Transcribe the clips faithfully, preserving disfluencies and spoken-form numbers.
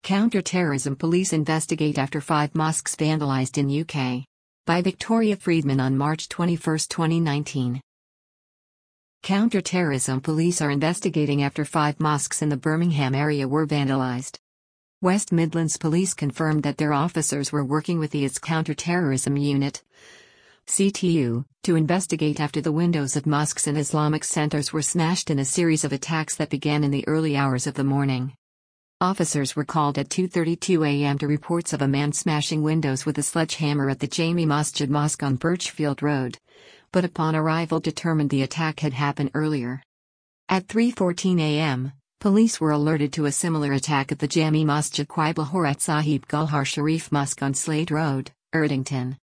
Counter-terrorism police investigate after five mosques vandalized in U K. By Victoria Friedman on March twenty-first, twenty nineteen. Counter-terrorism police are investigating after five mosques in the Birmingham area were vandalized. West Midlands Police confirmed that their officers were working with the I S Counter-Terrorism Unit C T U to investigate after the windows of mosques and Islamic centers were smashed in a series of attacks that began in the early hours of the morning. Officers were called at two thirty-two a m to reports of a man smashing windows with a sledgehammer at the Jami Masjid Mosque on Birchfield Road, but upon arrival determined the attack had happened earlier. At three fourteen a m, police were alerted to a similar attack at the Jami Masjid Qibla Horat Sahib Gulhar Sharif Mosque on Slade Road, Erdington.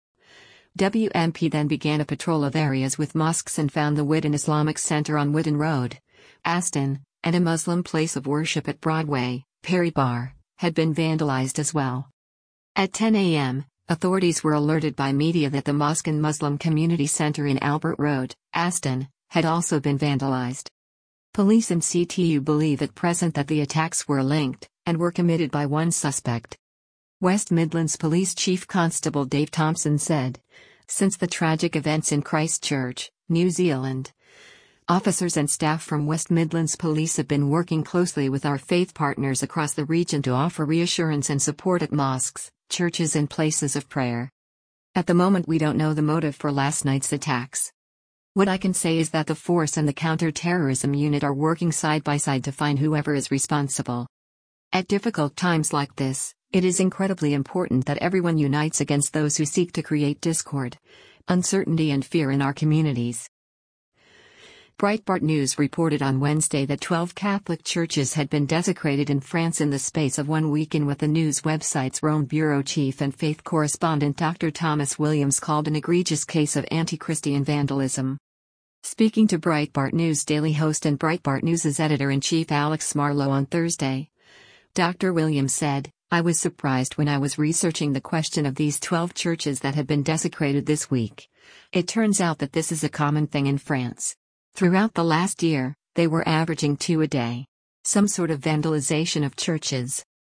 W M P then began a patrol of areas with mosques and found the Whiddon Islamic Center on Whiddon Road, Aston, and a Muslim place of worship at Broadway, Perry Bar, had been vandalized as well. At ten a m, authorities were alerted by media that the mosque and Muslim Community Center in Albert Road, Aston, had also been vandalized. Police and C T U believe at present that the attacks were linked, and were committed by one suspect. West Midlands Police Chief Constable Dave Thompson said, "Since the tragic events in Christchurch, New Zealand, officers and staff from West Midlands Police have been working closely with our faith partners across the region to offer reassurance and support at mosques, churches and places of prayer. At the moment we don't know the motive for last night's attacks. What I can say is that the force and the counter-terrorism unit are working side by side to find whoever is responsible. At difficult times like this, it is incredibly important that everyone unites against those who seek to create discord, uncertainty and fear in our communities." Breitbart News reported on Wednesday that twelve Catholic churches had been desecrated in France in the space of one week in what the news website's Rome bureau chief and faith correspondent Doctor Thomas Williams called an egregious case of anti-Christian vandalism. Speaking to Breitbart News Daily host and Breitbart News' editor-in-chief Alex Marlow on Thursday, Doctor Williams said, "I was surprised when I was researching the question of these twelve churches that had been desecrated this week. It turns out that this is a common thing in France. Throughout the last year, they were averaging two a day. Some sort of vandalization of churches.